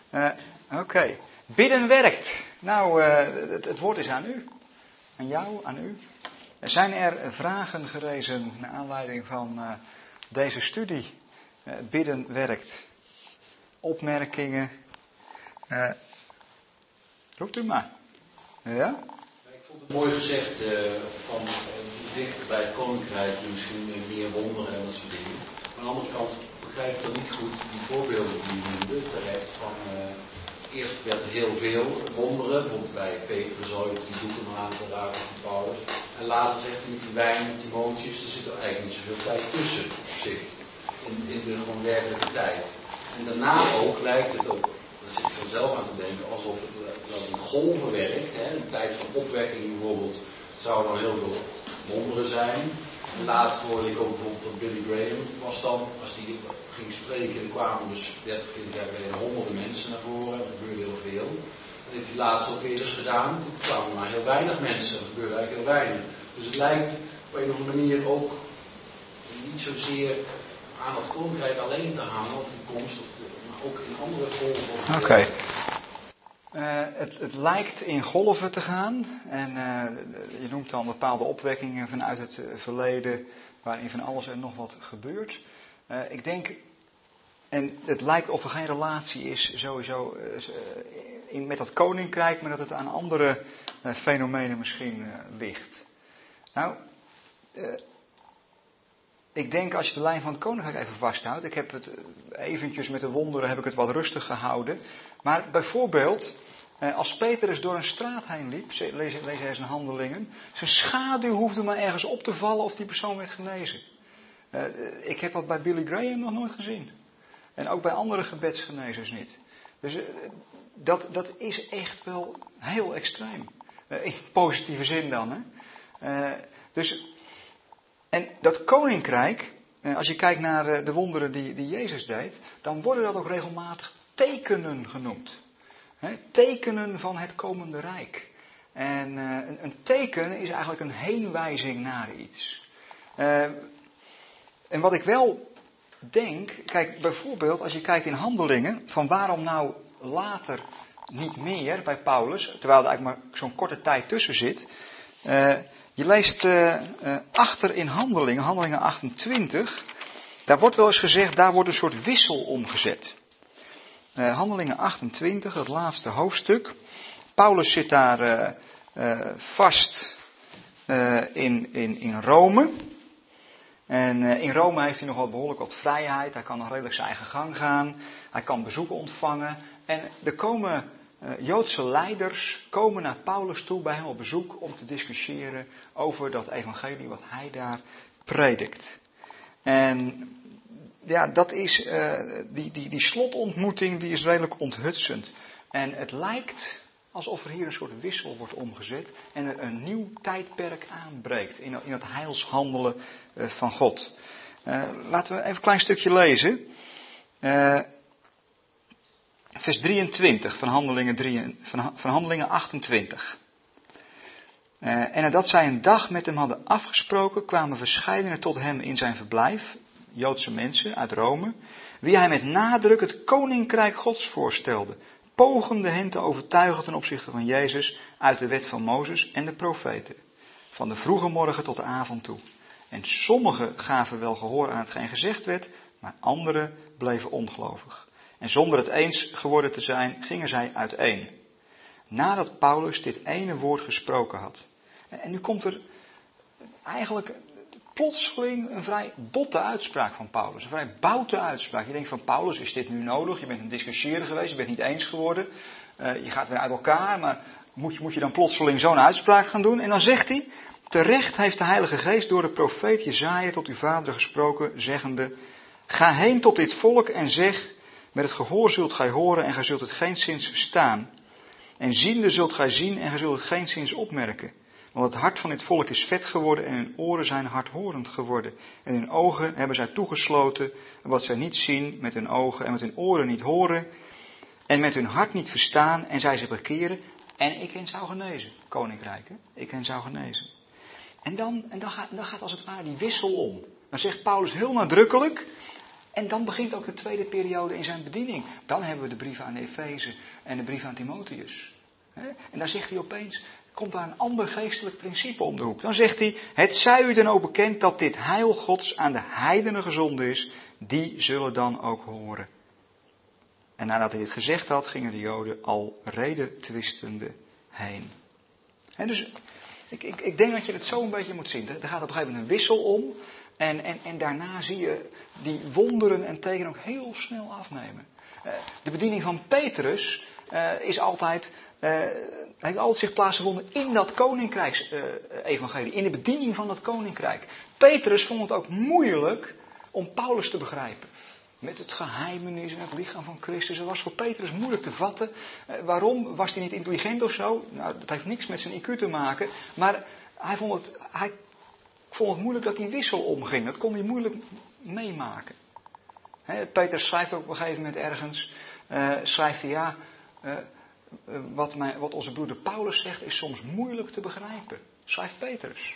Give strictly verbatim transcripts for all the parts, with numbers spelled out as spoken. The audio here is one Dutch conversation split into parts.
Uh, Oké, okay. Bidden werkt. Nou, uh, het, het woord is aan u. Aan jou, aan u. Zijn er vragen gerezen naar aanleiding van uh, deze studie? Uh, bidden werkt. Opmerkingen. Uh, roept u maar. Ja? Ik vond het mooi gezegd uh, van uh, dichter bij het koninkrijk misschien meer wonderen en dat soort dingen. Maar aan de andere kant begrijp ik dan niet goed die voorbeelden die je noemde terecht van uh, eerst werd er heel veel wonderen, bijvoorbeeld bij Petrus ooit die doeken aan te raken van Paulus. En later zegt hij met die wijn en Timotheus, er zit er eigenlijk niet zoveel tijd tussen op zich. In, in de gewoon werkelijke tijd. En daarna ook lijkt het ook, daar zit ik vanzelf aan te denken, alsof het wel in golven werkt. Hè. In de tijd van opwekking bijvoorbeeld zou er heel veel wonderen zijn. En laatst hoorde ik ook bijvoorbeeld dat Billy Graham was dan, als die ging spreken, er kwamen dus dertig, veertig jaar geleden honderden mensen naar voren, er gebeurde heel veel. Dat heeft hij laatst ook eerder gedaan, toen kwamen maar heel weinig mensen, er gebeurde eigenlijk heel weinig. Dus het lijkt op een of andere manier ook niet zozeer aan het koninkrijk alleen te hangen, of die komst, of de, maar ook in andere golven. Oké. Okay. Uh, het, het lijkt in golven te gaan. En uh, je noemt dan bepaalde opwekkingen vanuit het uh, verleden, waarin van alles en nog wat gebeurt. Uh, ik denk, en het lijkt of er geen relatie is sowieso uh, in, met dat koninkrijk, maar dat het aan andere uh, fenomenen misschien uh, ligt. Nou, uh, ik denk als je de lijn van het koninkrijk even vasthoudt, ik heb het eventjes met de wonderen heb ik het wat rustig gehouden. Maar bijvoorbeeld, als Petrus door een straat heen liep, lees, lees hij zijn handelingen, zijn schaduw hoefde maar ergens op te vallen of die persoon werd genezen. Uh, ik heb dat bij Billy Graham nog nooit gezien. En ook bij andere gebedsgenezers niet. Dus uh, dat, dat is echt wel heel extreem. Uh, in positieve zin dan. Hè? Uh, dus, en dat koninkrijk, uh, als je kijkt naar uh, de wonderen die, die Jezus deed, dan worden dat ook regelmatig tekenen genoemd. He, tekenen van het komende rijk. En uh, een, een teken is eigenlijk een heenwijzing naar iets. Uh, en wat ik wel denk, kijk bijvoorbeeld als je kijkt in Handelingen, van waarom nou later niet meer bij Paulus, terwijl er eigenlijk maar zo'n korte tijd tussen zit. Uh, je leest uh, uh, achter in Handelingen, Handelingen achtentwintig, daar wordt wel eens gezegd, daar wordt een soort wissel omgezet. Uh, Handelingen achtentwintig, het laatste hoofdstuk. Paulus zit daar uh, uh, vast uh, in, in, in Rome. En uh, in Rome heeft hij nog wel behoorlijk wat vrijheid. Hij kan nog redelijk zijn eigen gang gaan. Hij kan bezoeken ontvangen. En er komen uh, Joodse leiders komen naar Paulus toe bij hem op bezoek om te discussiëren over dat evangelie wat hij daar predikt. En ja, dat is, uh, die, die, die slotontmoeting die is redelijk onthutsend. En het lijkt alsof er hier een soort wissel wordt omgezet en er een nieuw tijdperk aanbreekt in, in het heilshandelen uh, van God. Uh, laten we even een klein stukje lezen. Uh, vers drieëntwintig van Handelingen, drie, van, van Handelingen achtentwintig. Uh, en nadat zij een dag met hem hadden afgesproken, kwamen verscheidenen tot hem in zijn verblijf, Joodse mensen uit Rome, wie hij met nadruk het koninkrijk Gods voorstelde, pogende hen te overtuigen ten opzichte van Jezus uit de wet van Mozes en de profeten, van de vroege morgen tot de avond toe. En sommigen gaven wel gehoor aan hetgeen gezegd werd, maar anderen bleven ongelovig. En zonder het eens geworden te zijn, gingen zij uiteen. Nadat Paulus dit ene woord gesproken had. En nu komt er eigenlijk plotseling een vrij botte uitspraak van Paulus. Een vrij boute uitspraak. Je denkt van Paulus, is dit nu nodig? Je bent een discussiëren geweest, je bent niet eens geworden. Uh, je gaat weer uit elkaar, maar moet je, moet je dan plotseling zo'n uitspraak gaan doen? En dan zegt hij, terecht heeft de Heilige Geest door de profeet Jesaja tot uw vader gesproken, zeggende, ga heen tot dit volk en zeg, met het gehoor zult gij horen en gij zult het geenszins verstaan. En ziende zult gij zien en gij zult het geenszins opmerken. Want het hart van dit volk is vet geworden en hun oren zijn hardhorend geworden. En hun ogen hebben zij toegesloten, wat zij niet zien met hun ogen en met hun oren niet horen. En met hun hart niet verstaan en zij zich bekeren. En ik hen zou genezen. Koninkrijk, hè? Ik hen zou genezen. En dan, en dan, gaat, dan gaat als het ware die wissel om. Dan zegt Paulus heel nadrukkelijk, En dan begint ook de tweede periode in zijn bediening. Dan hebben we de brief aan Efeze en de brief aan Timotheus. En daar zegt hij opeens, komt daar een ander geestelijk principe om de hoek. Dan zegt hij, het zij u dan ook bekend dat dit heil Gods aan de heidenen gezonden is, die zullen dan ook horen. En nadat hij dit gezegd had, gingen de Joden al reden twistende heen. En dus, ik, ik, ik denk dat je het zo een beetje moet zien. Er gaat op een gegeven moment een wissel om. En, en, en daarna zie je die wonderen en tekenen ook heel snel afnemen. Uh, de bediening van Petrus uh, is altijd, uh, heeft altijd zich plaatsgevonden in dat koninkrijksevangelie. Uh, in de bediening van dat koninkrijk. Petrus vond het ook moeilijk om Paulus te begrijpen. Met het geheimenis en het lichaam van Christus. Het was voor Petrus moeilijk te vatten. Uh, waarom? Was hij niet intelligent of zo? Nou, dat heeft niks met zijn I Q te maken. Maar hij vond het, hij vond het moeilijk dat die wissel omging. Dat kon hij moeilijk meemaken. He, Petrus schrijft ook op een gegeven moment ergens. Uh, schrijft hij ja. Uh, uh, wat, mijn, wat onze broeder Paulus zegt is soms moeilijk te begrijpen. Schrijft Petrus.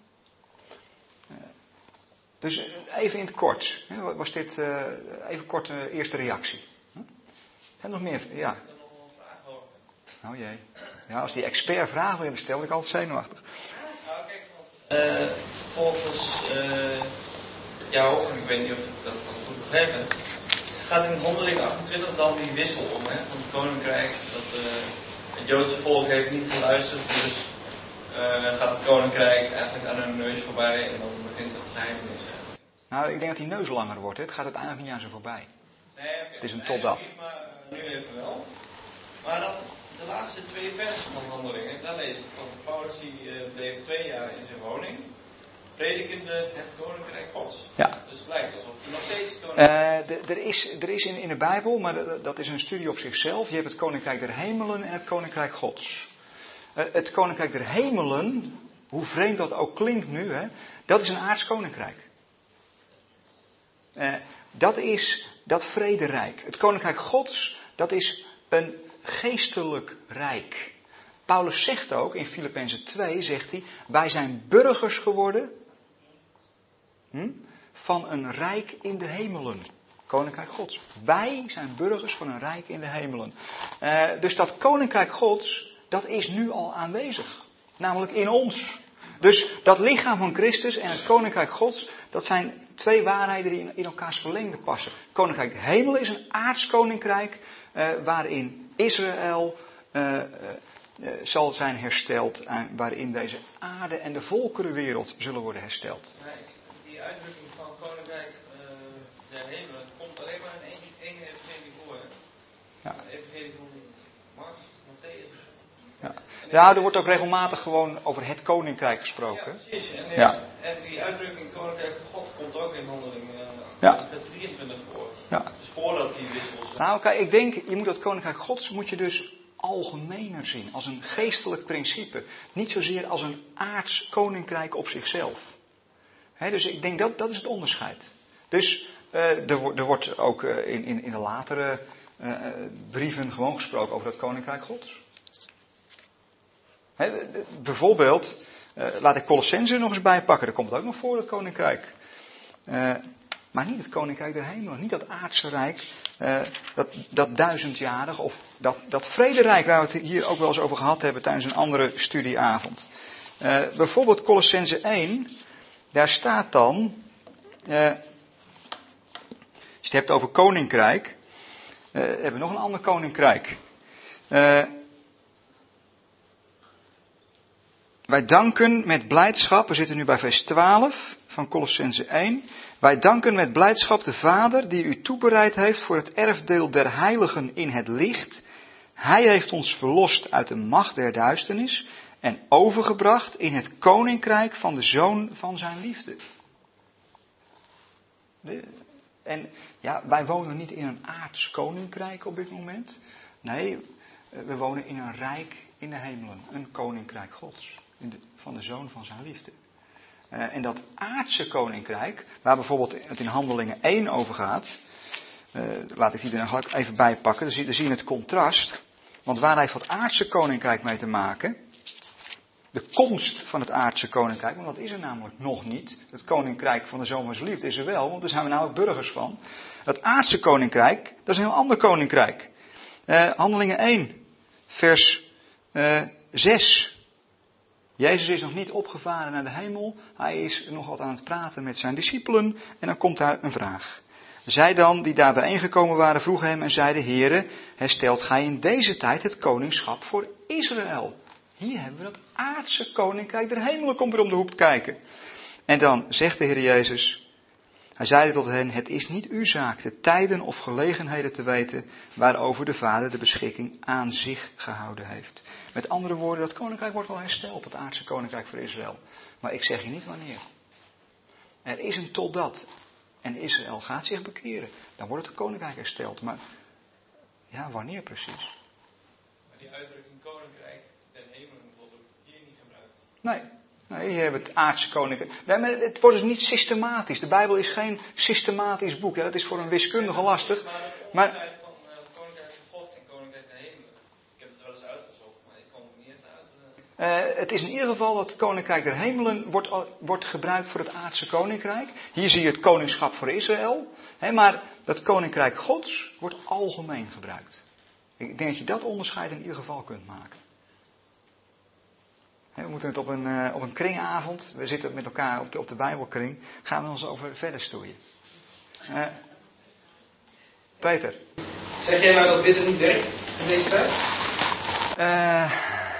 Uh, Dus even in het kort. Was dit uh, even kort uh, eerste reactie? Huh? En nog meer? Ja. Ik heb nog wel een vraag over. Oh jee. Ja, als die expert vragen wil stellen, ik altijd zenuwachtig. Nou, kijk, uh, volgens uh, jou, ik weet niet of ik dat dan goed begrepen heb, gaat in Handelingen achtentwintig dan die wissel om, hè, van het koninkrijk. Dat uh, het Joodse volk heeft niet geluisterd, dus uh, gaat het koninkrijk eigenlijk aan hun neus voorbij en dan begint het geheimenis. Nou, ik denk dat die neus langer wordt. Hè. Het gaat uiteindelijk niet aan ze voorbij. Nee, okay. Het is een nee, totdat. niet, maar uh, nu even wel. Maar dan de laatste twee versen van Handelingen, daar lees ik van Paulus die uh, bleef twee jaar in zijn woning, predikende het koninkrijk Gods. Ja. Dus het lijkt alsof hij nog steeds het koninkrijk... Uh, er is, er is in, in de Bijbel, maar dat, dat is een studie op zichzelf. Je hebt het koninkrijk der hemelen en het koninkrijk Gods. Uh, het koninkrijk der hemelen, hoe vreemd dat ook klinkt nu, hè, dat is een aards koninkrijk. Uh, dat is dat vrederijk. Het koninkrijk Gods, dat is een geestelijk rijk. Paulus zegt ook in Filippenzen twee, zegt hij, wij zijn burgers geworden hm, van een rijk in de hemelen. Koninkrijk Gods. Wij zijn burgers van een rijk in de hemelen. Uh, dus dat koninkrijk Gods, dat is nu al aanwezig. Namelijk in ons. Dus dat lichaam van Christus en het koninkrijk Gods, dat zijn twee waarheden die in, in elkaars verlengde passen. Koninkrijk de hemel is een aards koninkrijk, uh, waarin Israël uh, uh, uh, zal zijn hersteld, uh, waarin deze aarde en de volkerenwereld zullen worden hersteld. Nee, die uitdrukking van koninkrijk uh, der hemelen komt alleen maar in één, één evangelie voor. Hè? Ja. De evangelie van Marcus, Matthäus. Ja. Ja, er wordt ook regelmatig gewoon over het koninkrijk gesproken. Ja, precies. En, ja. en die uitdrukking koninkrijk van God komt ook in Handelingen uh, ja. drieëntwintig voor. Ja. Dus voordat die wissels... Nou kijk, ik denk, je moet dat koninkrijk Gods moet je dus algemener zien. Als een geestelijk principe. Niet zozeer als een aards koninkrijk op zichzelf. He, dus ik denk dat dat is het onderscheid. Dus uh, er, er wordt ook uh, in, in, in de latere uh, brieven gewoon gesproken over dat koninkrijk Gods. He, bijvoorbeeld, uh, laat ik Colossenzen nog eens bijpakken. Daar komt het ook nog voor, het koninkrijk. Uh, maar niet het koninkrijk der hemelen. Niet dat aardse rijk. Uh, dat, dat duizendjarig. Of dat, dat vrederijk waar we het hier ook wel eens over gehad hebben tijdens een andere studieavond. Uh, bijvoorbeeld Colossenzen één. Daar staat dan. Uh, als je het hebt over koninkrijk. Uh, hebben we nog een ander koninkrijk. Uh, Wij danken met blijdschap, we zitten nu bij vers twaalf van Colossenzen één. Wij danken met blijdschap de Vader die u toebereid heeft voor het erfdeel der heiligen in het licht. Hij heeft ons verlost uit de macht der duisternis en overgebracht in het koninkrijk van de Zoon van zijn liefde. En ja, wij wonen niet in een aards koninkrijk op dit moment. Nee, we wonen in een rijk in de hemelen, een koninkrijk Gods. De, van de Zoon van zijn liefde. Uh, en dat aardse koninkrijk, waar bijvoorbeeld het in Handelingen één over gaat, uh, laat ik die er nog even bij pakken, dan zie, dan zie je het contrast. Want waar heeft dat aardse koninkrijk mee te maken? de komst van het aardse koninkrijk, want dat is er namelijk nog niet. Het koninkrijk van de Zoon van zijn liefde is er wel, want daar zijn we nou ook burgers van. Het aardse koninkrijk, dat is een heel ander koninkrijk. Uh, Handelingen één, vers uh, zes. Jezus is nog niet opgevaren naar de hemel. Hij is nog wat aan het praten met zijn discipelen. En dan komt daar een vraag. Zij dan, die daar bijeengekomen waren, vroegen hem en zeiden: Heere, herstelt gij in deze tijd het koningschap voor Israël? Hier hebben we dat aardse koninkrijk der hemelen, komt weer om de hoek kijken. En dan zegt de Heer Jezus, hij zeide tot hen: het is niet uw zaak de tijden of gelegenheden te weten waarover de Vader de beschikking aan zich gehouden heeft. Met andere woorden, dat koninkrijk wordt wel hersteld, het aardse koninkrijk voor Israël. Maar ik zeg je niet wanneer. Er is een totdat. En Israël gaat zich bekeren. Dan wordt het koninkrijk hersteld. Maar ja, wanneer precies? Maar die uitdrukking koninkrijk ten hemelen wordt ook hier niet gebruikt. Nee. Nee, hier hebben we het aardse koninkrijk. Nee, maar het wordt dus niet systematisch. De Bijbel is geen systematisch boek. Ja, dat is voor een wiskundige lastig. Maar van uh, koninkrijk van God en koninkrijk ten hemelen. Ik heb het wel eens uitgezocht, maar ik kom er niet echt uit. Uh, het is in ieder geval dat het koninkrijk der hemelen wordt, wordt gebruikt voor het aardse koninkrijk. Hier zie je het koningschap voor Israël. Hè, maar dat koninkrijk Gods wordt algemeen gebruikt. Ik denk dat je dat onderscheid in ieder geval kunt maken. Hè, we moeten het op een, uh, op een kringavond, we zitten met elkaar op de, op de Bijbelkring, gaan we ons over verder stoeien. Uh, Peter. Zeg jij nou dat bidden niet werkt in deze tijd? Uh,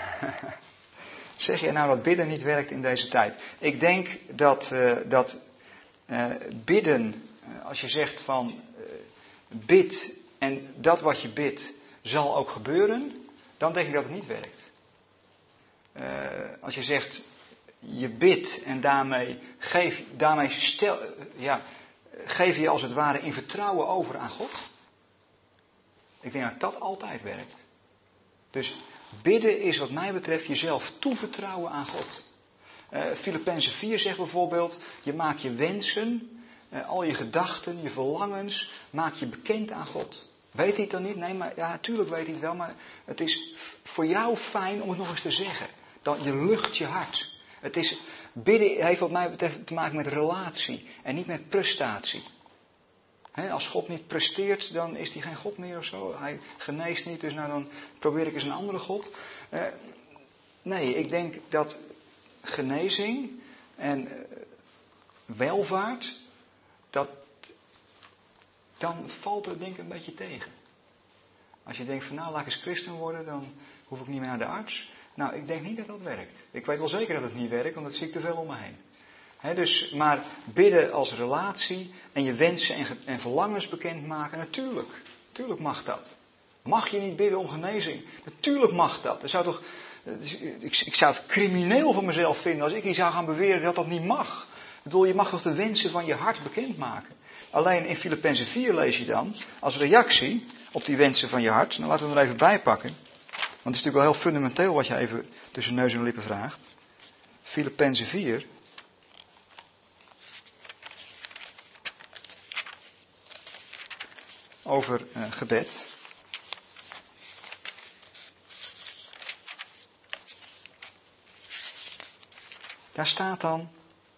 zeg jij nou dat bidden niet werkt in deze tijd? Ik denk dat, uh, dat uh, bidden, uh, als je zegt van uh, bid en dat wat je bidt zal ook gebeuren, dan denk ik dat het niet werkt. Uh, als je zegt je bidt en daarmee geef, daarmee stel, uh, ja, geef je als het ware in vertrouwen over aan God. Ik denk dat dat altijd werkt. Dus bidden is wat mij betreft jezelf toevertrouwen aan God. Uh, Filippenzen vier zegt bijvoorbeeld, je maakt je wensen, uh, al je gedachten, je verlangens, maak je bekend aan God. Weet hij het dan niet? Nee, maar ja, natuurlijk weet hij het wel, maar het is voor jou fijn om het nog eens te zeggen. Dan, je lucht je hart. Het is, bidden heeft wat mij betreft te maken met relatie en niet met prestatie. He, als God niet presteert, dan is hij geen God meer of zo. Hij geneest niet, dus nou dan probeer ik eens een andere God. Uh, nee, ik denk dat genezing en uh, welvaart, dat, dan valt het denk ik een beetje tegen. Als je denkt van nou laat ik eens christen worden, dan hoef ik niet meer naar de arts. Nou, ik denk niet dat dat werkt. Ik weet wel zeker dat het niet werkt, want dat zie ik te veel om me heen. He, dus, maar bidden als relatie en je wensen en, en verlangens bekendmaken, natuurlijk. Natuurlijk mag dat. Mag je niet bidden om genezing? Natuurlijk mag dat. Dat zou toch, ik, ik zou het crimineel van mezelf vinden als ik hier zou gaan beweren dat dat niet mag. Ik bedoel, je mag toch de wensen van je hart bekendmaken. Alleen in Filippenzen vier lees je dan, als reactie op die wensen van je hart, dan laten we er even bij pakken. Want het is natuurlijk wel heel fundamenteel wat je even tussen neus en lippen vraagt. Filippenzen vier. Over uh, gebed. Daar staat dan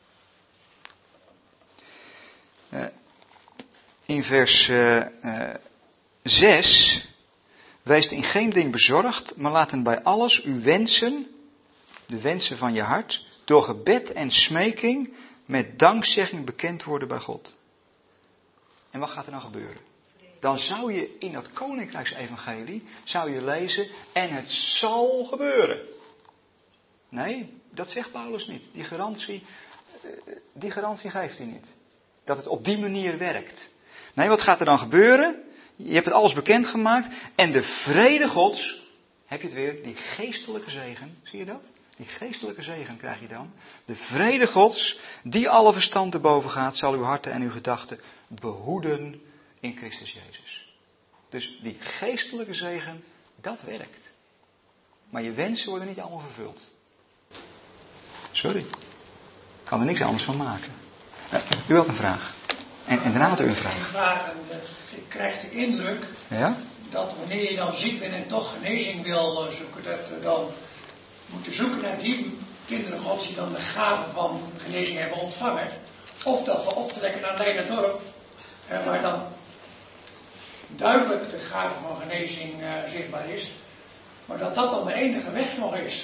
uh, in vers uh, uh, zes. Wees in geen ding bezorgd, maar laten bij alles uw wensen, de wensen van je hart, door gebed en smeking met dankzegging bekend worden bij God. En wat gaat er dan gebeuren? Dan zou je in dat koninkrijksevangelie, zou je lezen, en het zal gebeuren. Nee, dat zegt Paulus niet. Die garantie, die garantie geeft hij niet. Dat het op die manier werkt. Nee, wat gaat er dan gebeuren? Je hebt het alles bekendgemaakt. En de vrede Gods, heb je het weer, die geestelijke zegen, zie je dat? Die geestelijke zegen krijg je dan. De vrede Gods, die alle verstand te boven gaat, zal uw harten en uw gedachten behoeden in Christus Jezus. Dus die geestelijke zegen, dat werkt. Maar je wensen worden niet allemaal vervuld. Sorry. Ik kan er niks anders van maken. Uh, u had een vraag. En, en daarna had u een vraag. Een vraag en, uh, ik krijg de indruk ja? dat wanneer je dan ziek bent en toch genezing wil uh, zoeken, dat uh, dan moeten zoeken naar die kinderen Gods die dan de gave van genezing hebben ontvangen. Of dat we optrekken naar Leiderdorp, eh, waar dan duidelijk de gave van genezing uh, zichtbaar is. Maar dat dat dan de enige weg nog is.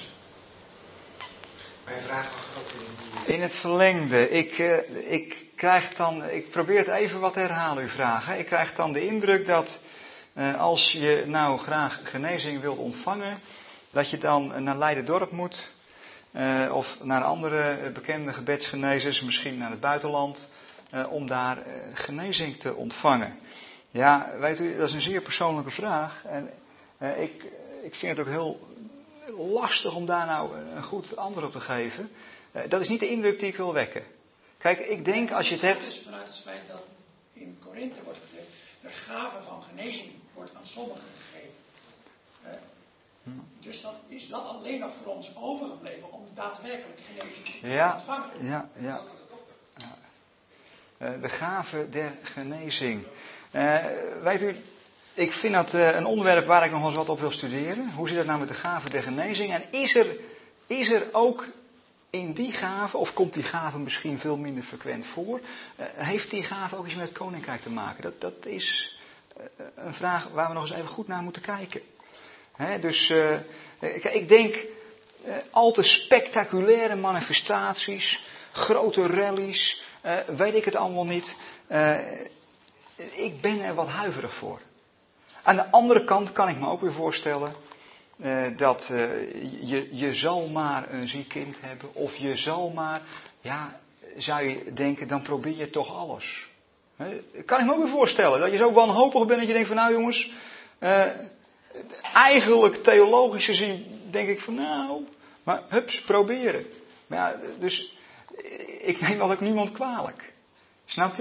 Mijn vraag was ook in... In het verlengde, ik, uh, ik krijg dan, ik probeer het even wat te herhalen, uw vraag. Hè. Ik krijg dan de indruk dat uh, als je nou graag genezing wilt ontvangen, dat je dan naar Leiderdorp moet, uh, of naar andere bekende gebedsgenezers, misschien naar het buitenland, uh, om daar uh, genezing te ontvangen. Ja, weet u, dat is een zeer persoonlijke vraag. En uh, ik, ik vind het ook heel lastig om daar nou een goed antwoord op te geven. Uh, dat is niet de indruk die ik wil wekken. Kijk, ik denk als je het hebt... Het is vanuit het feit dat in Korinthe wordt gezegd, de gave van genezing wordt aan sommigen gegeven. Uh, hm. Dus dan is dat alleen nog voor ons overgebleven om daadwerkelijk genezing te ja, ontvangen. Ja, ja. ja. Uh, de gave der genezing. Uh, weet u, ik vind dat uh, een onderwerp waar ik nog wel eens wat op wil studeren. Hoe zit het nou met de gave der genezing? En is er, is er ook in die gave, of komt die gave misschien veel minder frequent voor, uh, heeft die gave ook iets met het koninkrijk te maken? Dat, dat is uh, een vraag waar we nog eens even goed naar moeten kijken. Hè, dus uh, ik, ik denk uh, al te spectaculaire manifestaties, grote rallies, uh, weet ik het allemaal niet. Uh, ik ben er wat huiverig voor. Aan de andere kant kan ik me ook weer voorstellen uh, dat uh, je, je zal maar een ziek kind hebben. Of je zal maar, ja, zou je denken, dan probeer je toch alles. He, kan ik me ook weer voorstellen. Dat je zo wanhopig bent dat je denkt van nou jongens, uh, eigenlijk theologisch gezien denk ik van nou, maar hups, proberen. Maar ja, dus ik neem dat ook niemand kwalijk. Snapt u?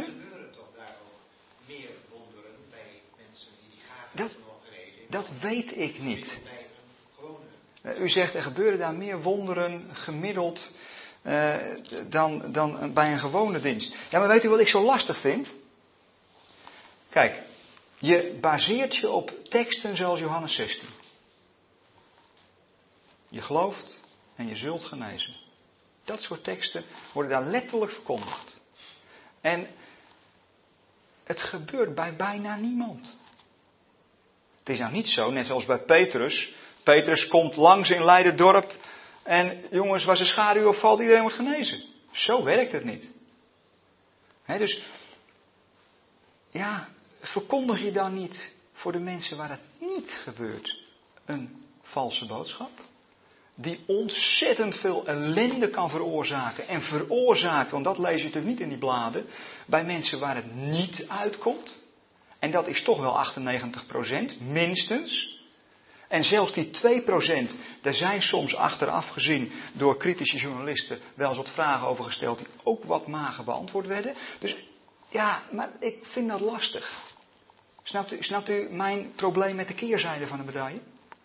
Dat, dat weet ik niet. U zegt er gebeuren daar meer wonderen gemiddeld uh, dan, dan bij een gewone dienst. Ja, maar weet u wat ik zo lastig vind? Kijk, je baseert je op teksten zoals Johannes zestien. Je gelooft en je zult genezen. Dat soort teksten worden daar letterlijk verkondigd. En het gebeurt bij bijna niemand. Het is nou niet zo, net zoals bij Petrus. Petrus komt langs in Leiderdorp en jongens, waar zijn schaduw op valt, iedereen wordt genezen. Zo werkt het niet. He, dus, ja, verkondig je dan niet voor de mensen waar het niet gebeurt een valse boodschap? Die ontzettend veel ellende kan veroorzaken en veroorzaakt, want dat lees je natuurlijk niet in die bladen, bij mensen waar het niet uitkomt. En dat is toch wel achtennegentig procent, minstens. En zelfs die twee procent, daar zijn soms achteraf gezien door kritische journalisten wel eens wat vragen over gesteld die ook wat mager beantwoord werden. Dus ja, maar ik vind dat lastig. Snapt u, snapt u mijn probleem met de keerzijde van de medaille?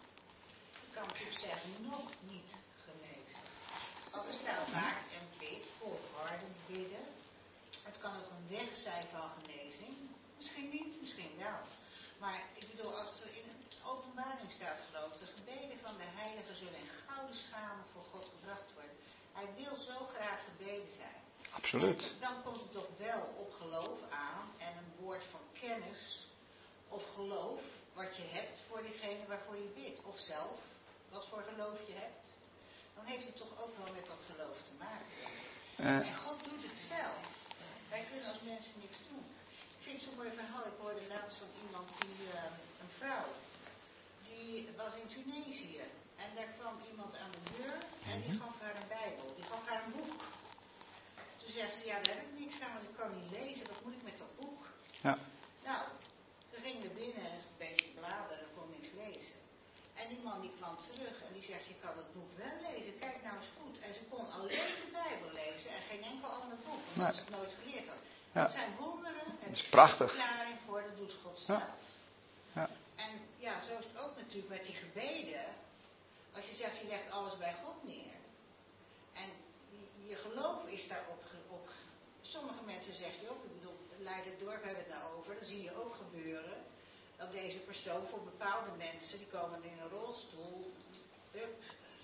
Ik kan natuurlijk zeggen, nog niet genezen. Want er staat vaak en bid, volhardend bidden. Het kan ook een weg zijn van genezing. Misschien niet, misschien wel. Maar ik bedoel, als er in een openbaring staat, geloof ik, de gebeden van de heiligen zullen in gouden schalen voor God gebracht worden. Hij wil zo graag gebeden zijn. Absoluut. En dan komt het toch wel op geloof aan en een woord van kennis of geloof wat je hebt voor diegene waarvoor je bidt. Of zelf, wat voor geloof je hebt. Dan heeft het toch ook wel met dat geloof te maken. Uh. En God doet het zelf. Wij kunnen als mensen niks doen. Ik vind zo'n mooi verhaal. Ik hoorde laatst van iemand, die, uh, een vrouw, die was in Tunesië. En daar kwam iemand aan de deur en die gaf haar een Bijbel. Die gaf haar een boek. Toen zegt ze, ja, daar heb ik niks aan, want ik kan niet lezen. Wat moet ik met dat boek? Ja. Nou, ze ging er binnen en een beetje bladeren en kon niks lezen. En die man die kwam terug en die zegt, je kan het boek wel lezen. Kijk nou eens goed. En ze kon alleen de Bijbel lezen en geen enkel ander boek, omdat nee. ze het nooit geleerd had. Ja. Dat zijn wonderen. En dat is prachtig. Verklaring voor, dat doet God zelf. Ja. Ja. En ja, zo is het ook natuurlijk met die gebeden. Als je zegt, je legt alles bij God neer. En je, je geloof is daarop. Op, sommige mensen zeggen je ook, ik bedoel, Leiderdorp hebben we het nou over. Dan zie je ook gebeuren dat deze persoon voor bepaalde mensen, die komen in een rolstoel, up,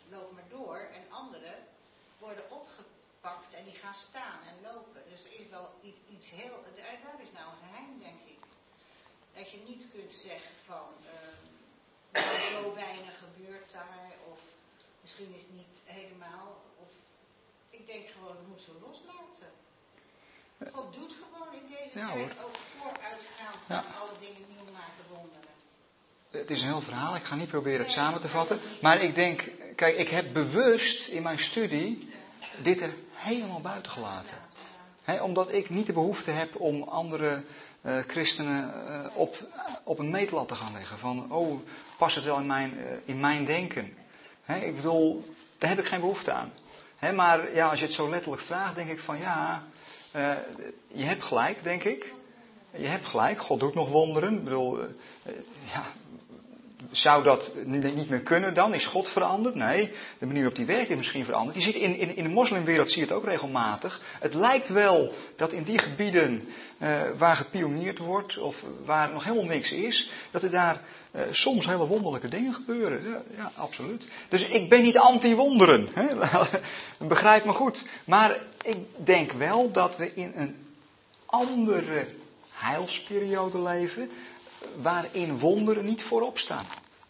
loop maar door. En anderen worden opgepakt en die gaan staan en lopen. Dus er is wel iets heel, daar is nou een geheim, denk ik. Dat je niet kunt zeggen van, uh, nou, zo weinig gebeurt daar, of misschien is het niet helemaal, of ik denk gewoon, we moeten zo loslaten. God doet gewoon in deze ja, tijd hoor. ook vooruitgaand van ja. alle dingen nieuw maken wonderen. Het is een heel verhaal, ik ga niet proberen het samen te vatten. Maar ik denk, kijk, ik heb bewust in mijn studie dit er helemaal buiten gelaten. He, omdat ik niet de behoefte heb om andere uh, christenen uh, op, op een meetlat te gaan leggen. Van, oh, past het wel in mijn, uh, in mijn denken? He, ik bedoel, daar heb ik geen behoefte aan. He, maar ja, als je het zo letterlijk vraagt, denk ik van ja, uh, je hebt gelijk, denk ik. Je hebt gelijk, God doet nog wonderen. Ik bedoel, uh, uh, ja, zou dat niet meer kunnen dan? Is God veranderd? Nee, de manier waarop die werkt is misschien veranderd. Je ziet in, in, in de moslimwereld zie je het ook regelmatig. Het lijkt wel dat in die gebieden uh, waar gepioneerd wordt of waar nog helemaal niks is, dat er daar uh, soms hele wonderlijke dingen gebeuren. Ja, ja, absoluut. Dus ik ben niet anti-wonderen. Hè? Begrijp me goed. Maar ik denk wel dat we in een andere heilsperiode leven, waarin wonderen niet voorop staan.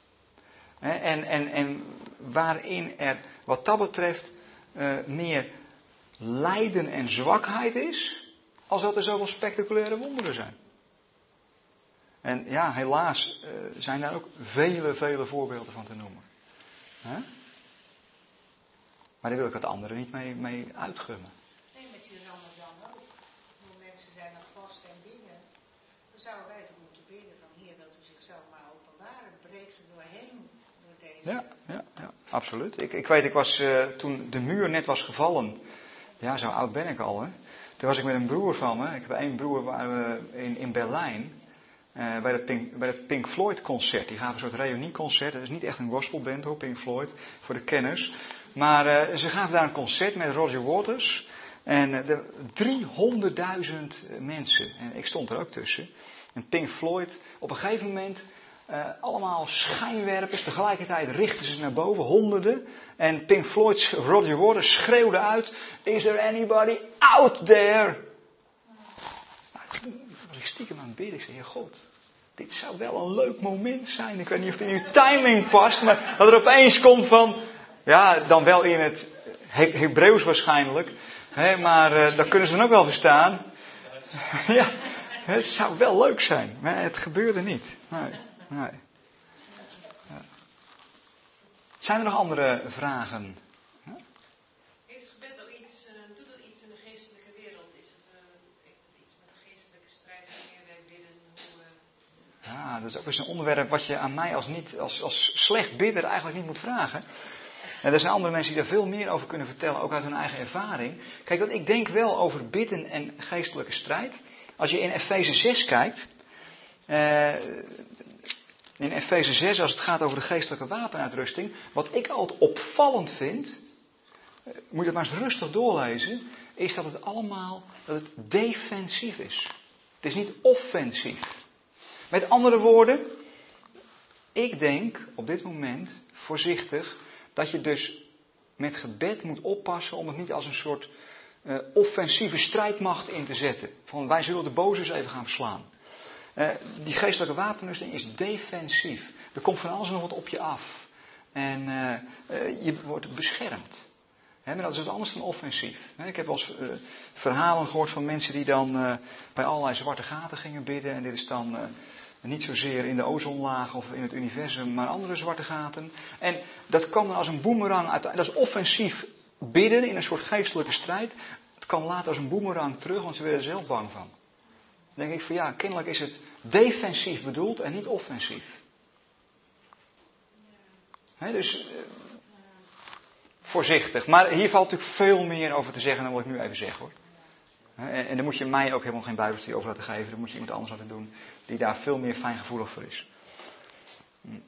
En, en, en waarin er wat dat betreft uh, meer lijden en zwakheid is, als dat er zoveel spectaculaire wonderen zijn. En ja, helaas uh, zijn daar ook vele, vele voorbeelden van te noemen. Huh? Maar daar wil ik het anderen niet mee, mee uitgummen. Nee, met die Ramadan ook. Hoe mensen zijn nog vast en binnen. Dan zouden wij toch moeten bidden van Heer, dat u zichzelf maar openbaren. Breekt er doorheen door deze. Ja, ja, ja, absoluut. Ik, ik weet, ik was uh, toen de muur net was gevallen. Ja, zo oud ben ik al, hè. Toen was ik met een broer van me. Ik heb één broer waar we in, in Berlijn. Uh, bij, dat Pink, bij dat Pink Floyd concert. Die gaven een soort reunieconcert. Dat is niet echt een gospelband hoor, Pink Floyd. Voor de kenners. Maar uh, ze gaven daar een concert met Roger Waters. En uh, driehonderdduizend mensen. En ik stond er ook tussen. En Pink Floyd, op een gegeven moment, uh, allemaal schijnwerpers. Tegelijkertijd richten ze naar boven, honderden. En Pink Floyd's Roger Waters schreeuwde uit: Is there anybody out there? Nou, toen was ik stiekem aan het bidden. Ik zei: Heer God, dit zou wel een leuk moment zijn. Ik weet niet of het in uw timing past, maar dat er opeens komt van, ja, dan wel in het He- Hebreeuws waarschijnlijk. Hè, maar uh, dat kunnen ze dan ook wel verstaan. Ja. Het zou wel leuk zijn, maar het gebeurde niet. Nee, nee. Ja. Zijn er nog andere vragen? Ja? Is het gebed ook iets, uh, doet het iets in de geestelijke wereld? Is het, uh, heeft het iets met de geestelijke strijd wanneer wij bidden? Hoe, uh... Ja, dat is ook eens een onderwerp wat je aan mij als, niet, als, als slecht bidder eigenlijk niet moet vragen. En er zijn andere mensen die daar veel meer over kunnen vertellen, ook uit hun eigen ervaring. Kijk, want ik denk wel over bidden en geestelijke strijd. Als je in Efeze zes kijkt, uh, in Efeze zes als het gaat over de geestelijke wapenuitrusting, wat ik altijd opvallend vind, uh, moet je het maar eens rustig doorlezen, is dat het allemaal, dat het defensief is. Het is niet offensief. Met andere woorden, ik denk op dit moment voorzichtig dat je dus met gebed moet oppassen om het niet als een soort Uh, offensieve strijdmacht in te zetten. Van wij zullen de boze eens even gaan verslaan. Uh, die geestelijke wapenrusting is defensief. Er komt van alles nog wat op je af. En uh, uh, je wordt beschermd. He, maar dat is wat anders dan offensief. He, ik heb wel eens uh, verhalen gehoord van mensen die dan uh, bij allerlei zwarte gaten gingen bidden. En dit is dan uh, niet zozeer in de ozonlaag of in het universum, maar andere zwarte gaten. En dat kan dan als een boemerang uit. Dat is offensief bidden in een soort geestelijke strijd. Het kan later als een boemerang terug, want ze werden er zelf bang van. Dan denk ik van ja, kennelijk is het defensief bedoeld en niet offensief. He, dus uh, voorzichtig. Maar hier valt natuurlijk veel meer over te zeggen dan wat ik nu even zeg hoor. He, en, en dan moet je mij ook helemaal geen bijbelstudie over laten geven. Dan moet je iemand anders laten doen die daar veel meer fijngevoelig voor is. Hm.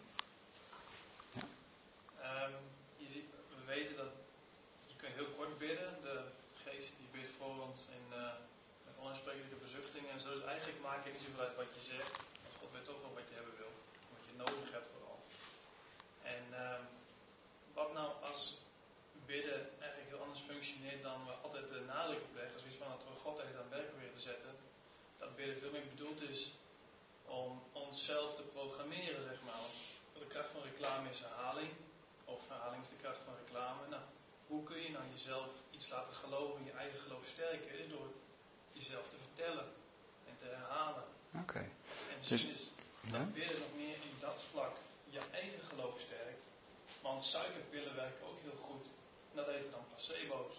Maakt het niet zoveel uit wat je zegt, want God weet toch wel wat je hebben wil, wat je nodig hebt vooral. En uh, wat nou als zelf te programmeren, zeg maar. De kracht van reclame is herhaling, of herhaling is de kracht van reclame. Nou, hoe kun je nou jezelf iets laten geloven, je eigen geloof sterken, is door jezelf te vertellen en te herhalen. Oké. Okay. En misschien dus, is dat ja? weer nog meer in dat vlak je eigen geloof sterkt. Want suikerpillen werken ook heel goed. En dat heet dan placebo's.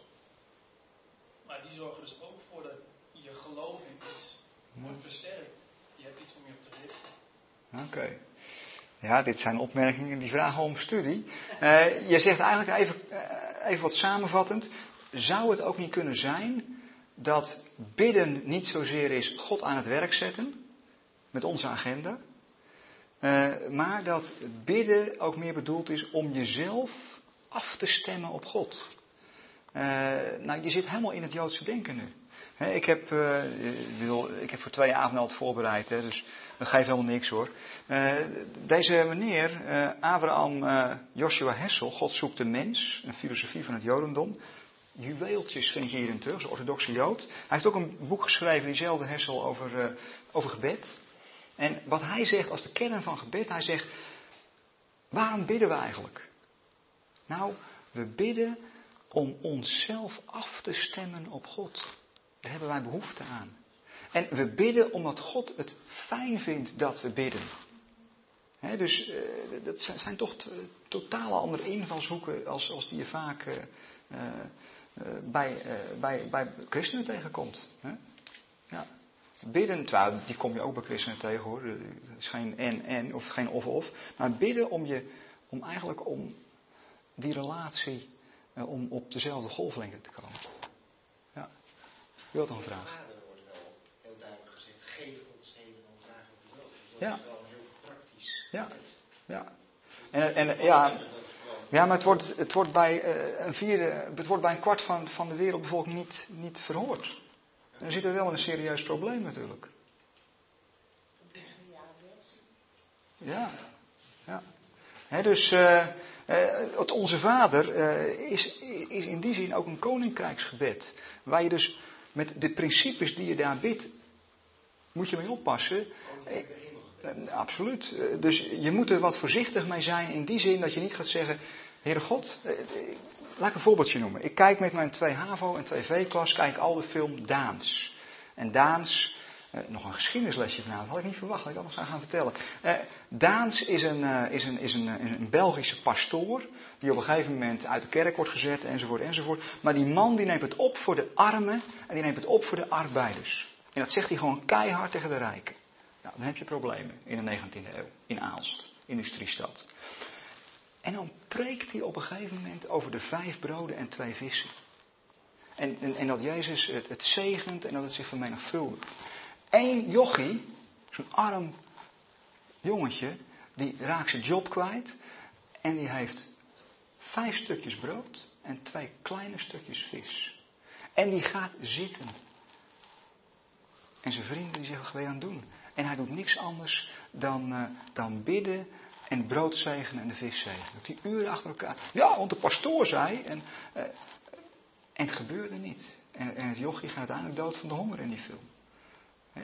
Maar die zorgen dus ook voor dat je geloof in iets wordt versterkt. Je hebt iets om je op te richten. Oké. Okay. Ja, dit zijn opmerkingen die vragen om studie. Uh, je zegt eigenlijk even, uh, even wat samenvattend. Zou het ook niet kunnen zijn dat bidden niet zozeer is God aan het werk zetten met onze agenda, uh, maar dat bidden ook meer bedoeld is om jezelf af te stemmen op God? Uh, nou, je zit helemaal in het Joodse denken nu. He, ik, heb, uh, ik heb voor twee avonden al het voorbereid, hè, dus dat geeft helemaal niks hoor. Uh, deze meneer, uh, Abraham uh, Joshua Hessel, God zoekt de mens, een filosofie van het Jodendom. Juweeltjes vind je hierin terug, zo'n orthodoxe Jood. Hij heeft ook een boek geschreven, diezelfde Hessel, over, uh, over gebed. En wat hij zegt als de kern van gebed, hij zegt, waarom bidden we eigenlijk? Nou, we bidden om onszelf af te stemmen op God. Daar hebben wij behoefte aan. En we bidden omdat God het fijn vindt dat we bidden. He, dus uh, dat zijn toch t- totale andere invalshoeken als, als die je vaak uh, uh, bij, uh, bij, bij christenen tegenkomt. He? Ja. Bidden, terwijl die kom je ook bij christenen tegen hoor. Het is geen en-en of geen of-of. Maar bidden om je, om eigenlijk om die relatie, uh, om op dezelfde golflengte te komen. Ja. Je wilt nog een vraag? Vader wordt wel heel duidelijk gezegd, geef ons heden ons dagelijks brood. Dus dat ja. is wel een heel praktisch. Ja, ja. En, en, ja, ja, maar het wordt, het wordt bij uh, een vierde, het wordt bij een kwart van, van de wereldbevolking niet, niet verhoord. En dan zit er wel een serieus probleem natuurlijk. Ja, ja. He, dus uh, uh, het Onze Vader uh, is, is in die zin ook een koninkrijksgebed. Waar je dus met de principes die je daar bidt, moet je mee oppassen. Uh, uh, absoluut. Uh, dus je moet er wat voorzichtig mee zijn in die zin dat je niet gaat zeggen, Heere God, uh, uh, laat ik een voorbeeldje noemen. Ik kijk met mijn twee HAVO en twee V-klas, kijk al de film Daans. En Daans, uh, nog een geschiedenislesje vanavond, had ik niet verwacht, dat ik dat nog zou gaan vertellen. Uh, Daans is, een, uh, is, een, is een, uh, een Belgische pastoor, die op een gegeven moment uit de kerk wordt gezet, enzovoort, enzovoort. Maar die man die neemt het op voor de armen en die neemt het op voor de arbeiders. En dat zegt hij gewoon keihard tegen de rijken. Nou, dan heb je problemen in de negentiende eeuw, in Aalst, industriestad. En dan preekt hij op een gegeven moment over de vijf broden en twee vissen. En, en, en dat Jezus het, het zegent en dat het zich vermenigvuldigt. Eén jochie, zo'n arm jongetje, die raakt zijn job kwijt. En die heeft vijf stukjes brood en twee kleine stukjes vis. En die gaat zitten. En zijn vrienden die zeggen, wat ben je aan het doen? En hij doet niks anders dan, uh, dan bidden en brood zegenen en de vis zegenen. Doet die uren achter elkaar. Ja, want de pastoor zei. En, uh, en het gebeurde niet. En, en het jochie gaat uiteindelijk dood van de honger in die film. Uh,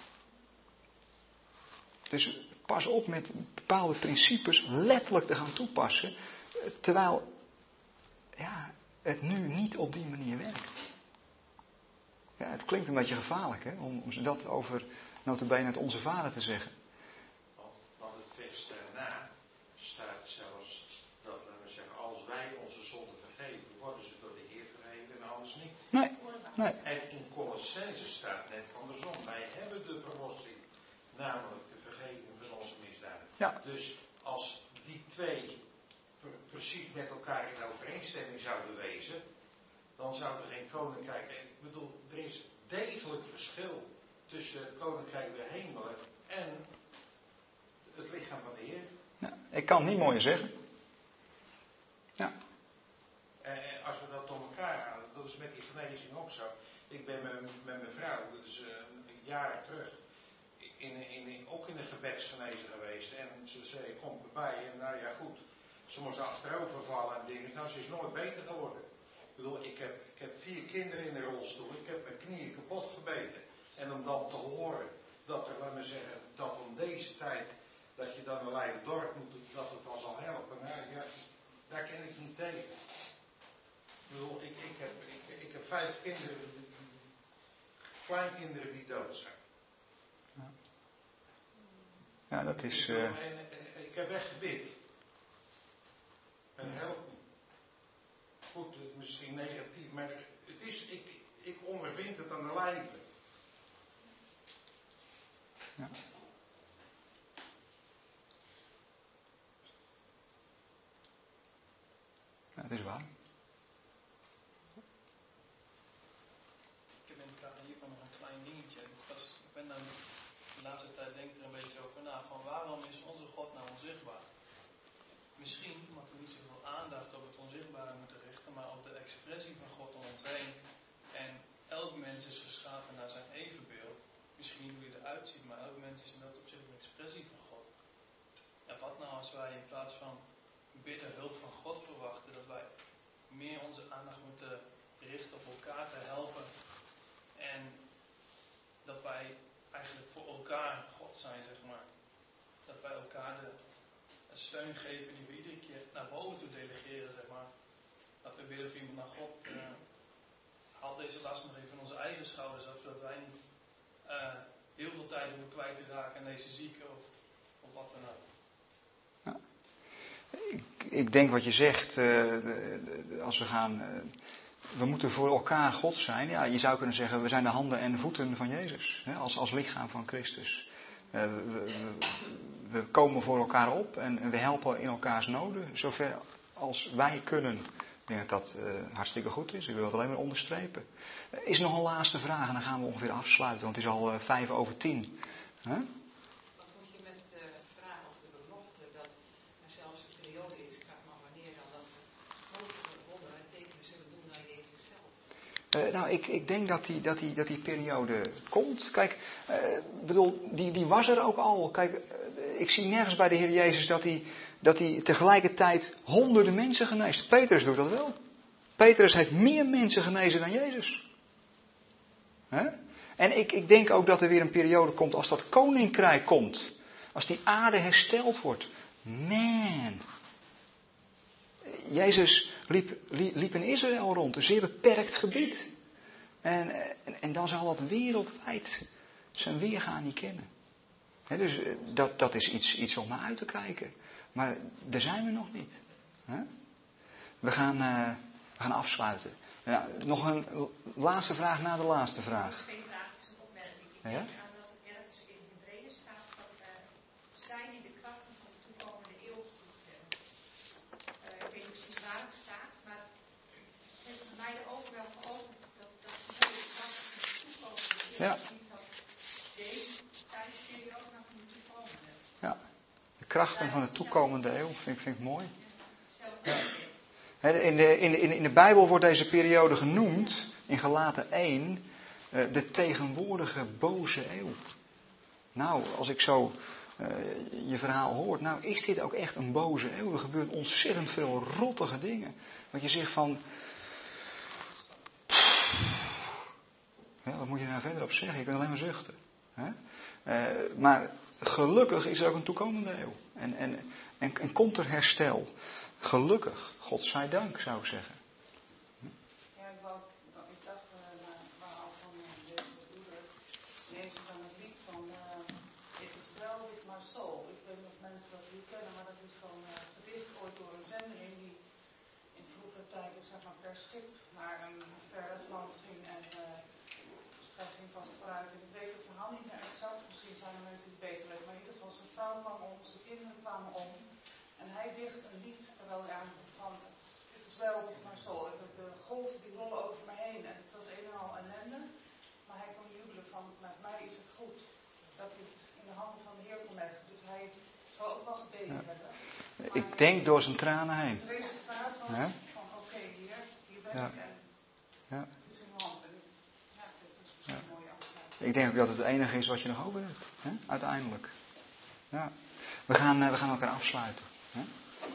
dus pas op met bepaalde principes letterlijk te gaan toepassen. Terwijl ja, het nu niet op die manier werkt. Ja, het klinkt een beetje gevaarlijk hè, om, om dat over nota bene het Onze Vader te zeggen. Want, want het vers daarna staat zelfs dat we zeggen, als wij onze zonden vergeven, worden ze door de Heer vergeven en anders niet. Nee, nee. En in Colossense staat net andersom. Wij hebben de verlossing, namelijk de vergeving van onze misdaden. Ja. Dus als die twee precies met elkaar in overeenstemming zouden wezen, dan zou er geen koninkrijk. Ik bedoel, er is degelijk verschil tussen het koninkrijk der hemelen en het lichaam van de Heer. Ja, ik kan het niet mooier zeggen. Ja. En als we dat door elkaar halen, dat is met die genezing ook zo. Ik ben met, met mijn vrouw, dat is uh, jaren terug, in, in, in, ook in een gebedsgenezer geweest. En ze zei, kom erbij. En nou ja, goed. Ze moest achterover vallen en dingen. Nou, ze is nooit beter geworden. Ik bedoel, ik heb, ik heb vier kinderen in de rolstoel. Ik heb mijn knieën kapot gebeten. En om dan te horen dat er, laten we zeggen, dat om deze tijd, dat je dan een Leiden dorp moet, dat het dan zal helpen. Nou ja, daar ken ik niet tegen. Ik bedoel, ik, ik, heb, ik, ik heb vijf kinderen, kleinkinderen die dood zijn. Ja, ja dat is... Uh... En, en, en, ik heb echt gebid. En help me. Goed, het is misschien negatief, maar het is, ik, ik ondervind het aan de lijve. Ja. Ja, het is waar. Ik heb inderdaad hiervan nog een klein dingetje. Dat is, ik ben dan de laatste tijd denk ik er een beetje over na. Van waarom is onze God nou onzichtbaar? Misschien omdat we niet zoveel aandacht op het onzichtbare moeten richten, maar op de expressie van God om ons heen. En elk mens is geschapen naar zijn evenbeeld. Misschien hoe je eruit ziet, maar elk mens is in dat opzicht een expressie van God. En wat nou als wij in plaats van bidden hulp van God verwachten, dat wij meer onze aandacht moeten richten op elkaar te helpen. En dat wij eigenlijk voor elkaar God zijn, zeg maar. Dat wij elkaar de, de steun geven die we iedere keer naar boven toe delegeren, zeg maar. Dat we bidden voor iemand naar God. Uh, haal deze last nog even van onze eigen schouders af, zodat wij niet uh, heel veel tijd hoeven kwijt te raken aan deze zieken of, of wat dan ook. Ja. Ik, ik denk wat je zegt, uh, als we gaan, uh, we moeten voor elkaar God zijn. Ja, je zou kunnen zeggen, we zijn de handen en voeten van Jezus, hè, als, als lichaam van Christus. Uh, we, we, we komen voor elkaar op en we helpen in elkaars noden, zover als wij kunnen. Ik denk dat dat uh, hartstikke goed is. Ik wil het alleen maar onderstrepen. Er is nog een laatste vraag en dan gaan we ongeveer afsluiten, want het is al uh, vijf over tien. Huh? Wat moet je met de vraag of de belofte dat er zelfs een periode is, ik vraag maar wanneer dan, dat we grotere wonderen en tekenen zullen doen dan Jezus zelf? Uh, nou, ik, ik denk dat die, dat, die, dat die periode komt. Kijk, uh, bedoel, die, die was er ook al. Kijk, uh, ik zie nergens bij de Heer Jezus dat hij, dat hij tegelijkertijd honderden mensen geneest. Petrus doet dat wel. Petrus heeft meer mensen genezen dan Jezus. Huh? En ik, ik denk ook dat er weer een periode komt als dat koninkrijk komt. Als die aarde hersteld wordt. Man. Jezus liep, liep in Israël rond, een zeer beperkt gebied. En, en, en dan zal dat wereldwijd zijn weerga niet kennen. He, dus dat, dat is iets, iets om naar uit te kijken. Maar daar zijn we nog niet. He? We, gaan, uh, we gaan afsluiten. Ja, nog een laatste vraag na de laatste vraag. Geen vraag, het is een opmerking. Ik denk ja? aan dat het ergens in Hebreeën staat dat uh, zijn in de krachten van de toekomende eeuw toestemmen. Uh, ik weet niet precies waar het staat, maar het heeft mij er ook wel geopend dat dat zijn de krachten van de toekomende eeuw. Ja. Niet dat deze tijdsperiode nog moeten komen. Ja, de krachten van de toekomende eeuw vind, vind ik mooi. Ja. In de, in, de, in de Bijbel wordt deze periode genoemd, in Galaten één, de tegenwoordige boze eeuw. Nou, als ik zo uh, je verhaal hoort, nou is dit ook echt een boze eeuw. Er gebeurt ontzettend veel rottige dingen. Wat je zegt van, ja, wat moet je daar verder op zeggen? Je kunt alleen maar zuchten. Hè? Uh, maar gelukkig is er ook een toekomende eeuw. En, en, en, en komt er herstel. Gelukkig, God zij dank, zou ik zeggen. Ja, ik, wou, ik dacht uh, naar het verhaal van uh, deze broeder. Jezus aan het lied van uh, It is well with my soul. Ik weet niet of mensen dat hier kennen, maar dat is zo'n uh, gedicht ooit door een zendeling die in vroege tijden zeg maar, per schip naar een verre land ging en uh, hij ging vast vooruit. En ik weet het verhaal niet meer exact, misschien zijn er mensen die het beter weten, maar in ieder geval zijn vrouw kwam om, zijn kinderen kwamen om. En hij dicht een lied terwijl hij aan van het is wel with my soul. En de golven die rollen over me heen. En het was een en al ellende. Maar hij kon jubelen van met mij is het goed. Dat hij het in de handen van de Heer kon leggen. Dus hij zal ook wel gebeden ja. hebben. Maar ik denk door zijn tranen heen. Het resultaat was ja. van oké okay, Heer, hier ben ja. ik en ja. het is in mijn hand. En ja, dit is misschien ja. een mooie afsluiting. Ik denk ook dat het het enige is wat je nog over hebt. Hè? Uiteindelijk. Ja. We gaan, uh, we gaan elkaar afsluiten. Hè?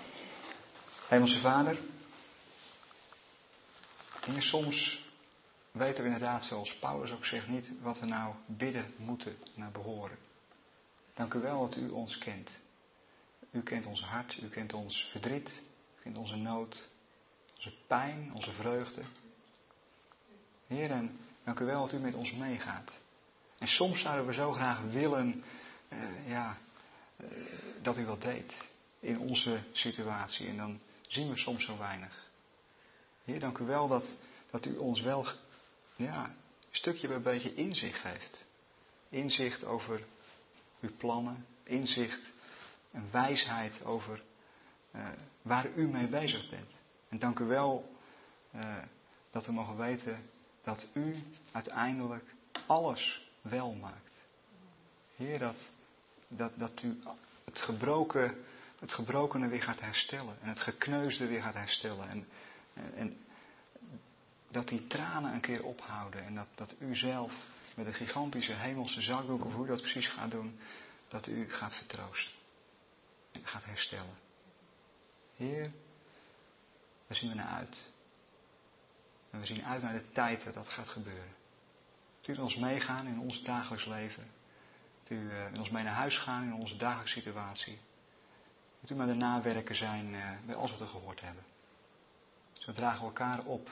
Hemelse Vader, Heer, soms weten we inderdaad, zoals Paulus ook zegt, niet wat we nou bidden moeten naar behoren. Dank u wel dat u ons kent. U kent ons hart, u kent ons verdriet, u kent onze nood, onze pijn, onze vreugde. Heer, en dank u wel dat u met ons meegaat. En soms zouden we zo graag willen uh, ja, uh, dat u wat deed in onze situatie. En dan zien we soms zo weinig. Heer, dank u wel dat, dat u ons wel ja, een stukje bij beetje inzicht geeft. Inzicht over uw plannen, inzicht en wijsheid over uh, waar u mee bezig bent. En dank u wel uh, dat we mogen weten dat u uiteindelijk alles wel maakt. Heer, dat, dat, dat u het, gebroken, het gebrokene weer gaat herstellen. En het gekneusde weer gaat herstellen. En, en, en dat die tranen een keer ophouden. En dat, dat u zelf met een gigantische hemelse zakdoek, of hoe u dat precies gaat doen, dat u gaat vertroosten. En gaat herstellen. Heer, daar zien we naar uit. En we zien uit naar de tijd dat dat gaat gebeuren. Dat u met ons meegaan in ons dagelijks leven. Dat u uh, met ons mee naar huis gaan in onze dagelijkse situatie. Dat u maar de nawerken zijn uh, bij alles wat we gehoord hebben. Dus we dragen elkaar op.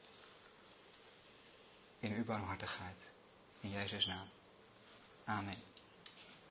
In uw barmhartigheid. In Jezus' naam. Amen.